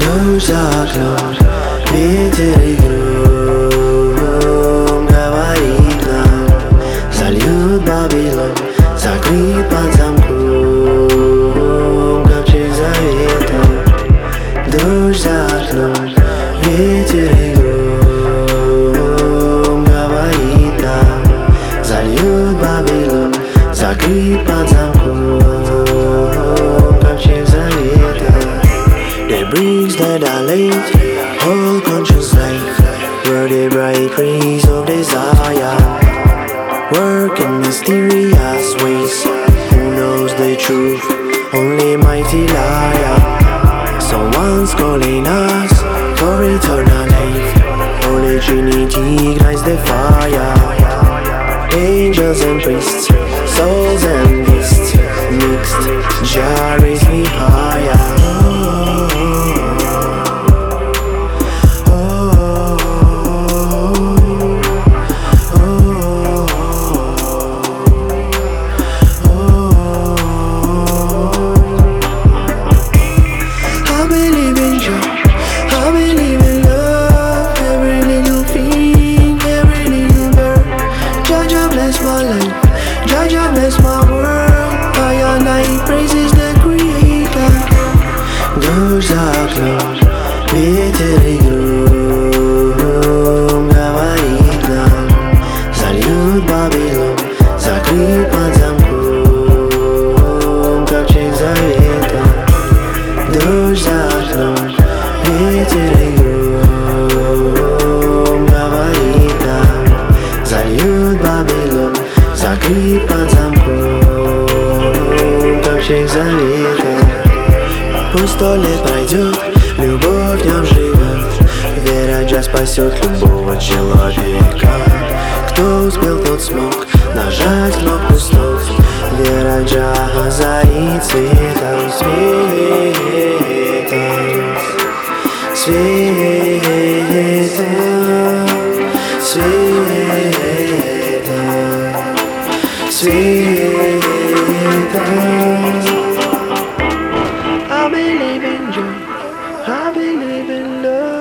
Дождь за окном, ветер и гром говорит нам: зальют Вавилон, закрыт под замком ковчег завета. Дождь за окном, ветер и гром говорит нам: зальют Вавилон, закрыт под замком ковчег завета. The bricks that I laid, all conscious life, were the bright rays of desire, work in mysterious ways. Who knows the truth? Only mighty liar. Someone's calling us for eternal life. Holy Trinity guides the fire. Angels and priests, souls and beasts, mixed, Jah raise me higher. Jah bless my world, I and I praises the Creator. Дождь за окном, ветер и гром говорит нам: зальют Вавилон, закрыт под замком ковчег завета. Дождь за окном, ветер и гром говорит нам: зальют Вавилон, закрыт под замком ковчег завета. Пусть 100 лет пройдет, любовь в нем живет. Вера Jah спасет любого человека. Кто успел, тот смог нажать кнопку стоп. Вера Jah озарит светом, светом, светом, sweet. I believe in joy, I believe in love.